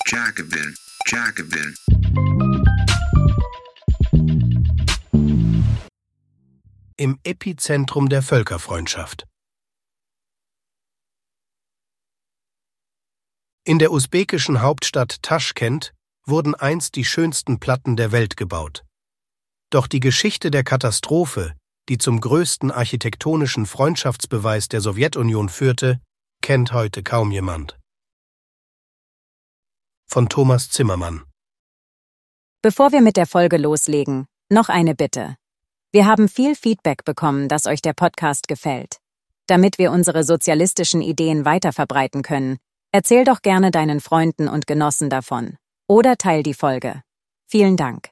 Jacobin, Jacobin. Im Epizentrum der Völkerfreundschaft. In der usbekischen Hauptstadt Taschkent wurden einst die schönsten Platten der Welt gebaut. Doch die Geschichte der Katastrophe, die zum größten architektonischen Freundschaftsbeweis der Sowjetunion führte, kennt heute kaum jemand. Von Thomas Zimmermann. Bevor wir mit der Folge loslegen, noch eine Bitte. Wir haben viel Feedback bekommen, dass euch der Podcast gefällt. Damit wir unsere sozialistischen Ideen weiterverbreiten können, erzähl doch gerne deinen Freunden und Genossen davon. Oder teil die Folge. Vielen Dank.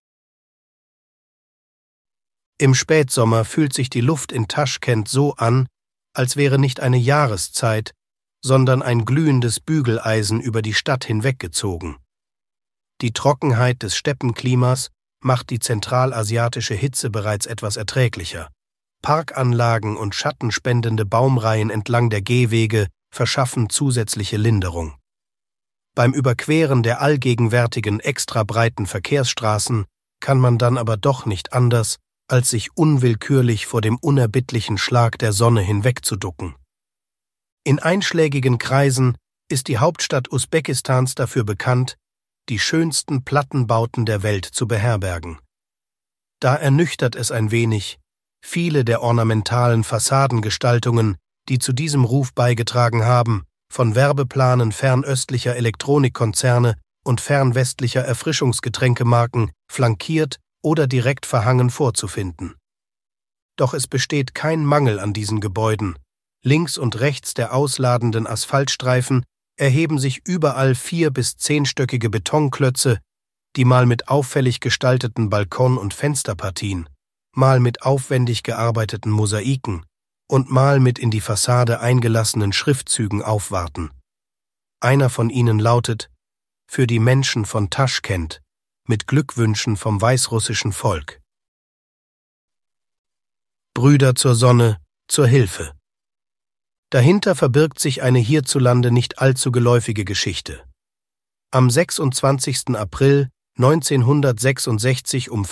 Im Spätsommer fühlt sich die Luft in Taschkent so an, als wäre nicht eine Jahreszeit, sondern ein glühendes Bügeleisen über die Stadt hinweggezogen. Die Trockenheit des Steppenklimas macht die zentralasiatische Hitze bereits etwas erträglicher. Parkanlagen und schattenspendende Baumreihen entlang der Gehwege verschaffen zusätzliche Linderung. Beim Überqueren der allgegenwärtigen extra breiten Verkehrsstraßen kann man dann aber doch nicht anders, als sich unwillkürlich vor dem unerbittlichen Schlag der Sonne hinwegzuducken. In einschlägigen Kreisen ist die Hauptstadt Usbekistans dafür bekannt, die schönsten Plattenbauten der Welt zu beherbergen. Da ernüchtert es ein wenig, viele der ornamentalen Fassadengestaltungen, die zu diesem Ruf beigetragen haben, von Werbeplanen fernöstlicher Elektronikkonzerne und fernwestlicher Erfrischungsgetränkemarken flankiert oder direkt verhangen vorzufinden. Doch es besteht kein Mangel an diesen Gebäuden. Links und rechts der ausladenden Asphaltstreifen erheben sich überall 4- bis 10-stöckige Betonklötze, die mal mit auffällig gestalteten Balkon- und Fensterpartien, mal mit aufwendig gearbeiteten Mosaiken und mal mit in die Fassade eingelassenen Schriftzügen aufwarten. Einer von ihnen lautet: Für die Menschen von Taschkent, mit Glückwünschen vom weißrussischen Volk. Brüder zur Sonne, zur Hilfe. Dahinter verbirgt sich eine hierzulande nicht allzu geläufige Geschichte. Am 26. April 1966 um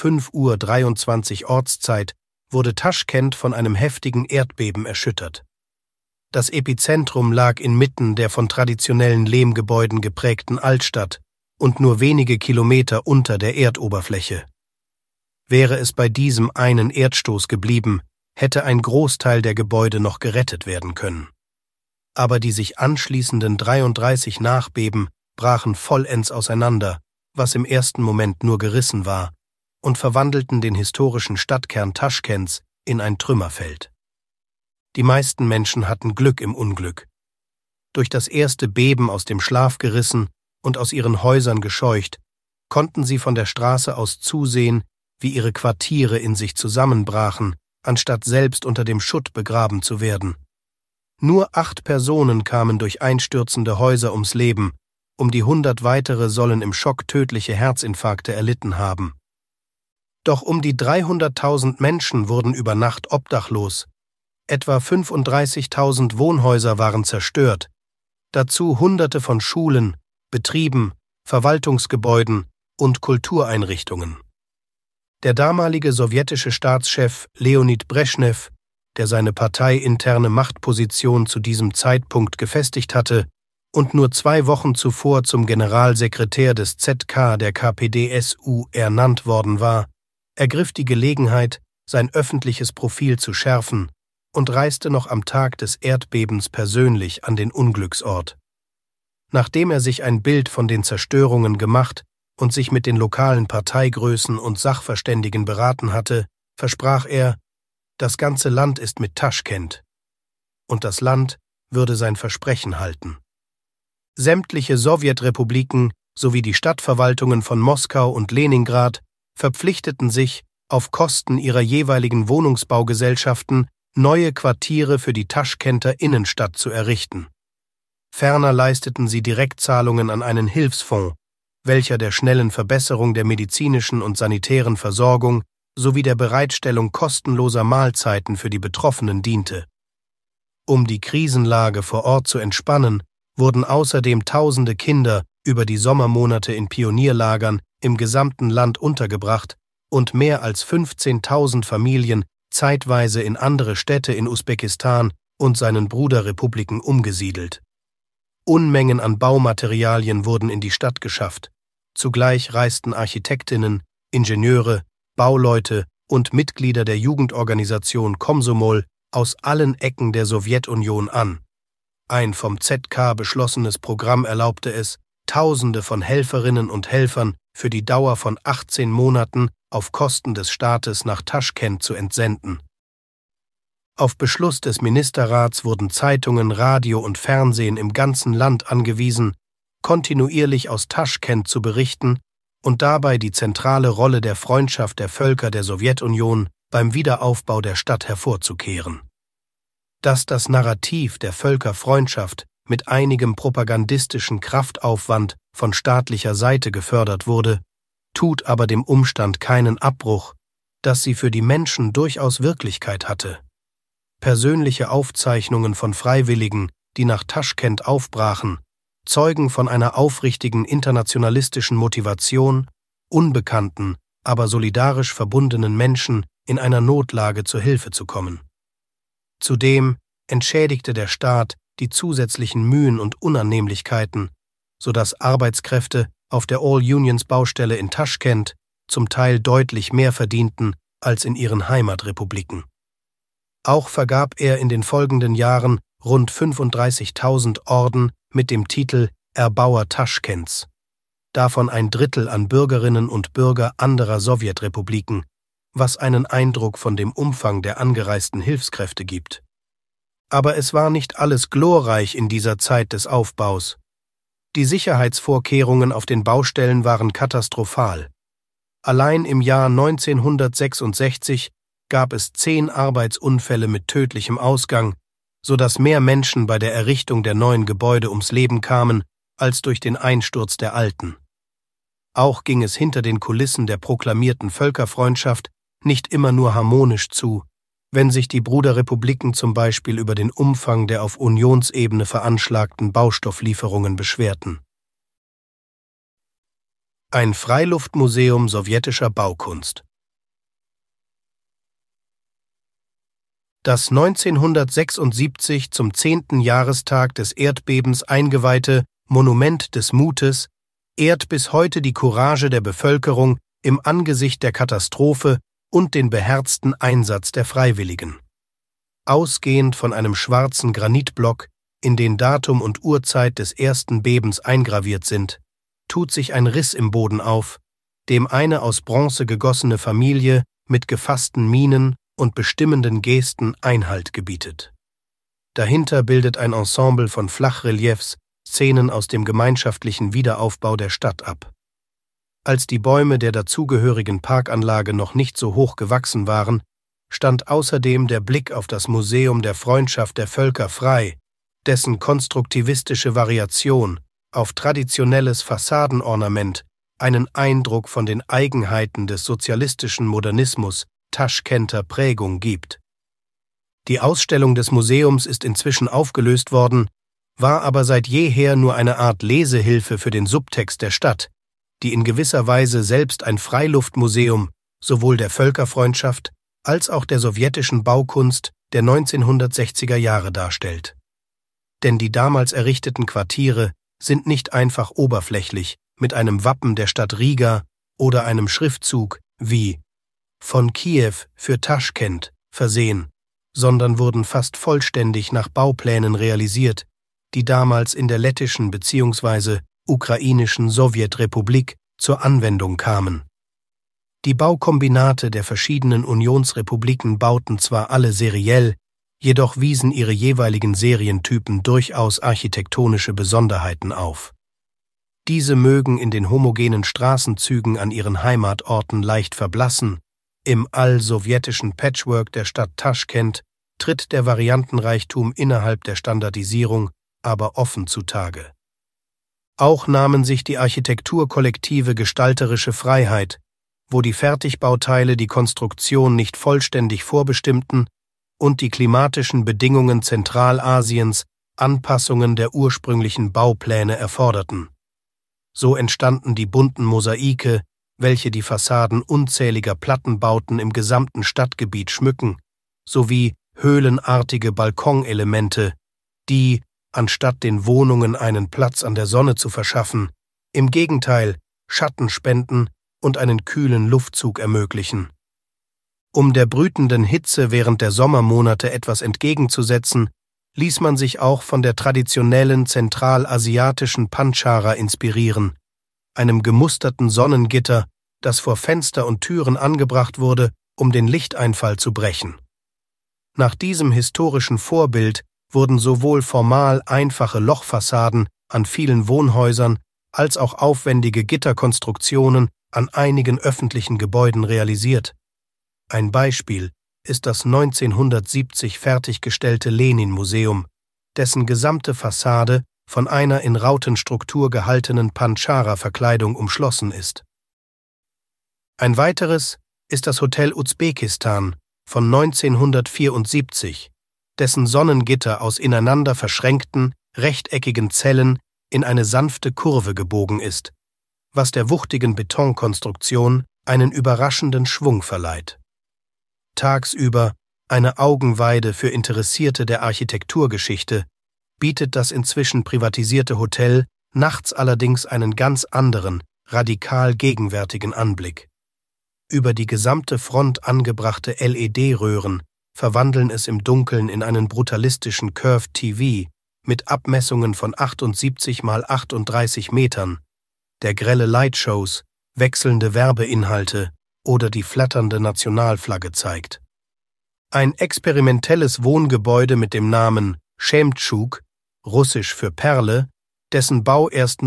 5:23 Uhr Ortszeit wurde Taschkent von einem heftigen Erdbeben erschüttert. Das Epizentrum lag inmitten der von traditionellen Lehmgebäuden geprägten Altstadt und nur wenige Kilometer unter der Erdoberfläche. Wäre es bei diesem einen Erdstoß geblieben, hätte ein Großteil der Gebäude noch gerettet werden können. Aber die sich anschließenden 33 Nachbeben brachen vollends auseinander, was im ersten Moment nur gerissen war, und verwandelten den historischen Stadtkern Taschkents in ein Trümmerfeld. Die meisten Menschen hatten Glück im Unglück. Durch das erste Beben aus dem Schlaf gerissen und aus ihren Häusern gescheucht, konnten sie von der Straße aus zusehen, wie ihre Quartiere in sich zusammenbrachen, anstatt selbst unter dem Schutt begraben zu werden. Nur 8 Personen kamen durch einstürzende Häuser ums Leben, die 100 weitere sollen im Schock tödliche Herzinfarkte erlitten haben. Doch die 300.000 Menschen wurden über Nacht obdachlos. Etwa 35.000 Wohnhäuser waren zerstört, dazu Hunderte von Schulen, Betrieben, Verwaltungsgebäuden und Kultureinrichtungen. Der damalige sowjetische Staatschef Leonid Breschnew, der seine parteiinterne Machtposition zu diesem Zeitpunkt gefestigt hatte und nur 2 Wochen zuvor zum Generalsekretär des ZK der KPdSU ernannt worden war, ergriff die Gelegenheit, sein öffentliches Profil zu schärfen und reiste noch am Tag des Erdbebens persönlich an den Unglücksort. Nachdem er sich ein Bild von den Zerstörungen gemacht und sich mit den lokalen Parteigrößen und Sachverständigen beraten hatte, versprach er: Das ganze Land ist mit Taschkent. Und das Land würde sein Versprechen halten. Sämtliche Sowjetrepubliken sowie die Stadtverwaltungen von Moskau und Leningrad verpflichteten sich, auf Kosten ihrer jeweiligen Wohnungsbaugesellschaften neue Quartiere für die Taschkenter Innenstadt zu errichten. Ferner leisteten sie Direktzahlungen an einen Hilfsfonds, welcher der schnellen Verbesserung der medizinischen und sanitären Versorgung sowie der Bereitstellung kostenloser Mahlzeiten für die Betroffenen diente. Um die Krisenlage vor Ort zu entspannen, wurden außerdem tausende Kinder über die Sommermonate in Pionierlagern im gesamten Land untergebracht und mehr als 15.000 Familien zeitweise in andere Städte in Usbekistan und seinen Bruderrepubliken umgesiedelt. Unmengen an Baumaterialien wurden in die Stadt geschafft. Zugleich reisten Architektinnen, Ingenieure, Bauleute und Mitglieder der Jugendorganisation Komsomol aus allen Ecken der Sowjetunion an. Ein vom ZK beschlossenes Programm erlaubte es, Tausende von Helferinnen und Helfern für die Dauer von 18 Monaten auf Kosten des Staates nach Taschkent zu entsenden. Auf Beschluss des Ministerrats wurden Zeitungen, Radio und Fernsehen im ganzen Land angewiesen, kontinuierlich aus Taschkent zu berichten und dabei die zentrale Rolle der Freundschaft der Völker der Sowjetunion beim Wiederaufbau der Stadt hervorzukehren. Dass das Narrativ der Völkerfreundschaft mit einigem propagandistischen Kraftaufwand von staatlicher Seite gefördert wurde, tut aber dem Umstand keinen Abbruch, dass sie für die Menschen durchaus Wirklichkeit hatte. Persönliche Aufzeichnungen von Freiwilligen, die nach Taschkent aufbrachen, zeugen von einer aufrichtigen internationalistischen Motivation, unbekannten, aber solidarisch verbundenen Menschen in einer Notlage zur Hilfe zu kommen. Zudem entschädigte der Staat die zusätzlichen Mühen und Unannehmlichkeiten, sodass Arbeitskräfte auf der All-Unions-Baustelle in Taschkent zum Teil deutlich mehr verdienten als in ihren Heimatrepubliken. Auch vergab er in den folgenden Jahren rund 35.000 Orden mit dem Titel Erbauer Taschkents, davon ein Drittel an Bürgerinnen und Bürger anderer Sowjetrepubliken, was einen Eindruck von dem Umfang der angereisten Hilfskräfte gibt. Aber es war nicht alles glorreich in dieser Zeit des Aufbaus. Die Sicherheitsvorkehrungen auf den Baustellen waren katastrophal. Allein im Jahr 1966 gab es 10 Arbeitsunfälle mit tödlichem Ausgang, sodass mehr Menschen bei der Errichtung der neuen Gebäude ums Leben kamen, als durch den Einsturz der alten. Auch ging es hinter den Kulissen der proklamierten Völkerfreundschaft nicht immer nur harmonisch zu, wenn sich die Bruderrepubliken zum Beispiel über den Umfang der auf Unionsebene veranschlagten Baustofflieferungen beschwerten. Ein Freiluftmuseum sowjetischer Baukunst. Das 1976 zum 10. Jahrestag des Erdbebens eingeweihte Monument des Mutes ehrt bis heute die Courage der Bevölkerung im Angesicht der Katastrophe und den beherzten Einsatz der Freiwilligen. Ausgehend von einem schwarzen Granitblock, in den Datum und Uhrzeit des ersten Bebens eingraviert sind, tut sich ein Riss im Boden auf, dem eine aus Bronze gegossene Familie mit gefassten Mienen und bestimmenden Gesten Einhalt gebietet. Dahinter bildet ein Ensemble von Flachreliefs Szenen aus dem gemeinschaftlichen Wiederaufbau der Stadt ab. Als die Bäume der dazugehörigen Parkanlage noch nicht so hoch gewachsen waren, stand außerdem der Blick auf das Museum der Freundschaft der Völker frei, dessen konstruktivistische Variation auf traditionelles Fassadenornament einen Eindruck von den Eigenheiten des sozialistischen Modernismus Taschkenter Prägung gibt. Die Ausstellung des Museums ist inzwischen aufgelöst worden, war aber seit jeher nur eine Art Lesehilfe für den Subtext der Stadt, die in gewisser Weise selbst ein Freiluftmuseum sowohl der Völkerfreundschaft als auch der sowjetischen Baukunst der 1960er Jahre darstellt. Denn die damals errichteten Quartiere sind nicht einfach oberflächlich mit einem Wappen der Stadt Riga oder einem Schriftzug wie von Kiew für Taschkent versehen, sondern wurden fast vollständig nach Bauplänen realisiert, die damals in der lettischen bzw. ukrainischen Sowjetrepublik zur Anwendung kamen. Die Baukombinate der verschiedenen Unionsrepubliken bauten zwar alle seriell, jedoch wiesen ihre jeweiligen Serientypen durchaus architektonische Besonderheiten auf. Diese mögen in den homogenen Straßenzügen an ihren Heimatorten leicht verblassen, im all-sowjetischen Patchwork der Stadt Taschkent tritt der Variantenreichtum innerhalb der Standardisierung aber offen zutage. Auch nahmen sich die Architekturkollektive gestalterische Freiheit, wo die Fertigbauteile die Konstruktion nicht vollständig vorbestimmten und die klimatischen Bedingungen Zentralasiens Anpassungen der ursprünglichen Baupläne erforderten. So entstanden die bunten Mosaike, welche die Fassaden unzähliger Plattenbauten im gesamten Stadtgebiet schmücken, sowie höhlenartige Balkonelemente, die, anstatt den Wohnungen einen Platz an der Sonne zu verschaffen, im Gegenteil Schatten spenden und einen kühlen Luftzug ermöglichen. Um der brütenden Hitze während der Sommermonate etwas entgegenzusetzen, ließ man sich auch von der traditionellen zentralasiatischen Pandschara inspirieren, einem gemusterten Sonnengitter, das vor Fenster und Türen angebracht wurde, um den Lichteinfall zu brechen. Nach diesem historischen Vorbild wurden sowohl formal einfache Lochfassaden an vielen Wohnhäusern als auch aufwendige Gitterkonstruktionen an einigen öffentlichen Gebäuden realisiert. Ein Beispiel ist das 1970 fertiggestellte Lenin-Museum, dessen gesamte Fassade von einer in Rautenstruktur gehaltenen Pandschara-Verkleidung umschlossen ist. Ein weiteres ist das Hotel Usbekistan von 1974, dessen Sonnengitter aus ineinander verschränkten, rechteckigen Zellen in eine sanfte Kurve gebogen ist, was der wuchtigen Betonkonstruktion einen überraschenden Schwung verleiht. Tagsüber eine Augenweide für Interessierte der Architekturgeschichte, bietet das inzwischen privatisierte Hotel nachts allerdings einen ganz anderen, radikal gegenwärtigen Anblick. Über die gesamte Front angebrachte LED-Röhren verwandeln es im Dunkeln in einen brutalistischen Curved TV mit Abmessungen von 78 x 38 Metern, der grelle Lightshows, wechselnde Werbeinhalte oder die flatternde Nationalflagge zeigt. Ein experimentelles Wohngebäude mit dem Namen Schemtschuk, russisch für Perle, dessen Bau erst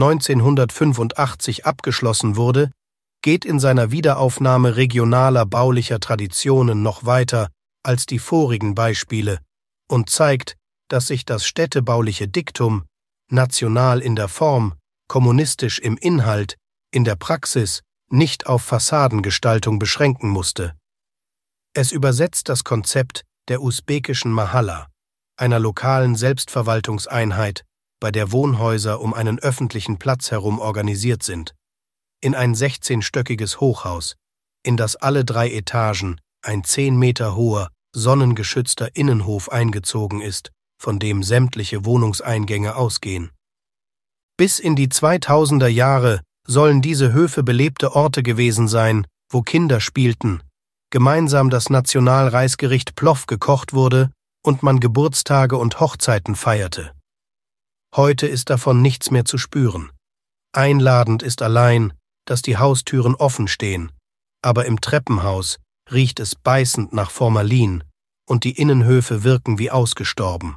1985 abgeschlossen wurde, geht in seiner Wiederaufnahme regionaler baulicher Traditionen noch weiter als die vorigen Beispiele und zeigt, dass sich das städtebauliche Diktum, national in der Form, kommunistisch im Inhalt, in der Praxis nicht auf Fassadengestaltung beschränken musste. Es übersetzt das Konzept der usbekischen Mahalla, einer lokalen Selbstverwaltungseinheit, bei der Wohnhäuser um einen öffentlichen Platz herum organisiert sind, in ein 16-stöckiges Hochhaus, in das alle 3 Etagen ein 10 Meter hoher, sonnengeschützter Innenhof eingezogen ist, von dem sämtliche Wohnungseingänge ausgehen. Bis in die 2000er Jahre sollen diese Höfe belebte Orte gewesen sein, wo Kinder spielten, gemeinsam das Nationalreisgericht Plov gekocht wurde und man Geburtstage und Hochzeiten feierte. Heute ist davon nichts mehr zu spüren. Einladend ist allein, dass die Haustüren offen stehen, aber im Treppenhaus riecht es beißend nach Formalin und die Innenhöfe wirken wie ausgestorben.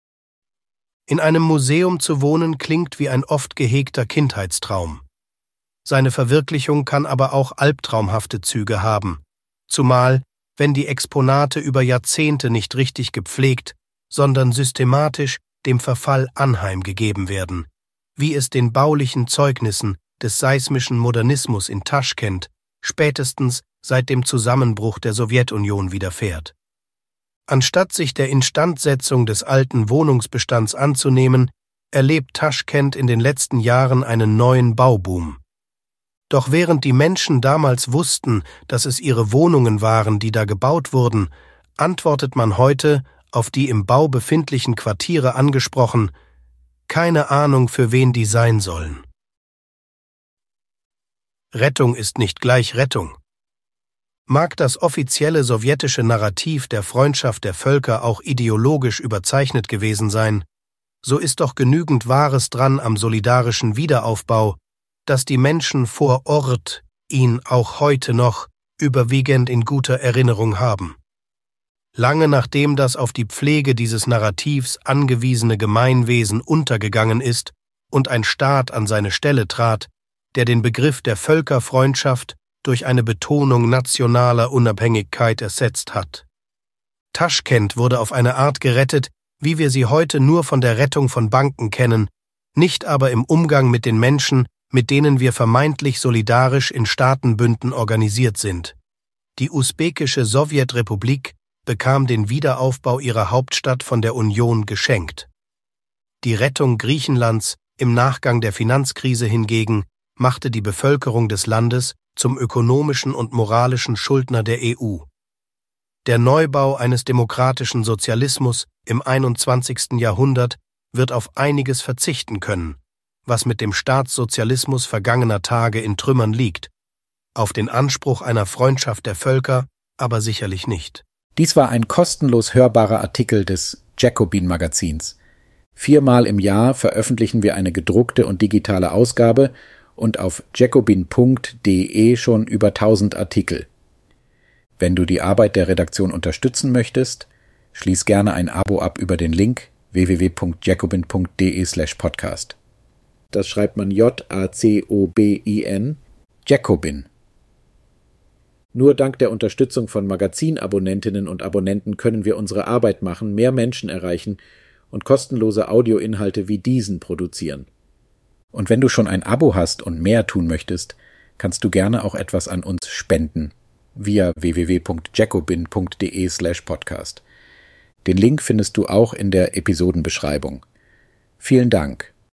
In einem Museum zu wohnen klingt wie ein oft gehegter Kindheitstraum. Seine Verwirklichung kann aber auch albtraumhafte Züge haben, zumal, wenn die Exponate über Jahrzehnte nicht richtig gepflegt, sondern systematisch dem Verfall anheimgegeben werden, wie es den baulichen Zeugnissen des seismischen Modernismus in Taschkent spätestens seit dem Zusammenbruch der Sowjetunion widerfährt. Anstatt sich der Instandsetzung des alten Wohnungsbestands anzunehmen, erlebt Taschkent in den letzten Jahren einen neuen Bauboom. Doch während die Menschen damals wussten, dass es ihre Wohnungen waren, die da gebaut wurden, antwortet man heute, auf die im Bau befindlichen Quartiere angesprochen, keine Ahnung, für wen die sein sollen. Rettung ist nicht gleich Rettung. Mag das offizielle sowjetische Narrativ der Freundschaft der Völker auch ideologisch überzeichnet gewesen sein, so ist doch genügend Wahres dran am solidarischen Wiederaufbau, dass die Menschen vor Ort ihn auch heute noch überwiegend in guter Erinnerung haben. Lange nachdem das auf die Pflege dieses Narrativs angewiesene Gemeinwesen untergegangen ist und ein Staat an seine Stelle trat, der den Begriff der Völkerfreundschaft durch eine Betonung nationaler Unabhängigkeit ersetzt hat. Taschkent wurde auf eine Art gerettet, wie wir sie heute nur von der Rettung von Banken kennen, nicht aber im Umgang mit den Menschen, mit denen wir vermeintlich solidarisch in Staatenbünden organisiert sind. Die usbekische Sowjetrepublik bekam den Wiederaufbau ihrer Hauptstadt von der Union geschenkt. Die Rettung Griechenlands im Nachgang der Finanzkrise hingegen machte die Bevölkerung des Landes zum ökonomischen und moralischen Schuldner der EU. Der Neubau eines demokratischen Sozialismus im 21. Jahrhundert wird auf einiges verzichten können, was mit dem Staatssozialismus vergangener Tage in Trümmern liegt, auf den Anspruch einer Freundschaft der Völker aber sicherlich nicht. Dies war ein kostenlos hörbarer Artikel des Jacobin-Magazins. 4-mal im Jahr veröffentlichen wir eine gedruckte und digitale Ausgabe und auf jacobin.de schon über 1000 Artikel. Wenn du die Arbeit der Redaktion unterstützen möchtest, schließ gerne ein Abo ab über den Link www.jacobin.de/podcast. Das schreibt man Jacobin, Jacobin. Nur dank der Unterstützung von Magazinabonnentinnen und Abonnenten können wir unsere Arbeit machen, mehr Menschen erreichen und kostenlose Audioinhalte wie diesen produzieren. Und wenn du schon ein Abo hast und mehr tun möchtest, kannst du gerne auch etwas an uns spenden via www.jacobin.de/podcast. Den Link findest du auch in der Episodenbeschreibung. Vielen Dank.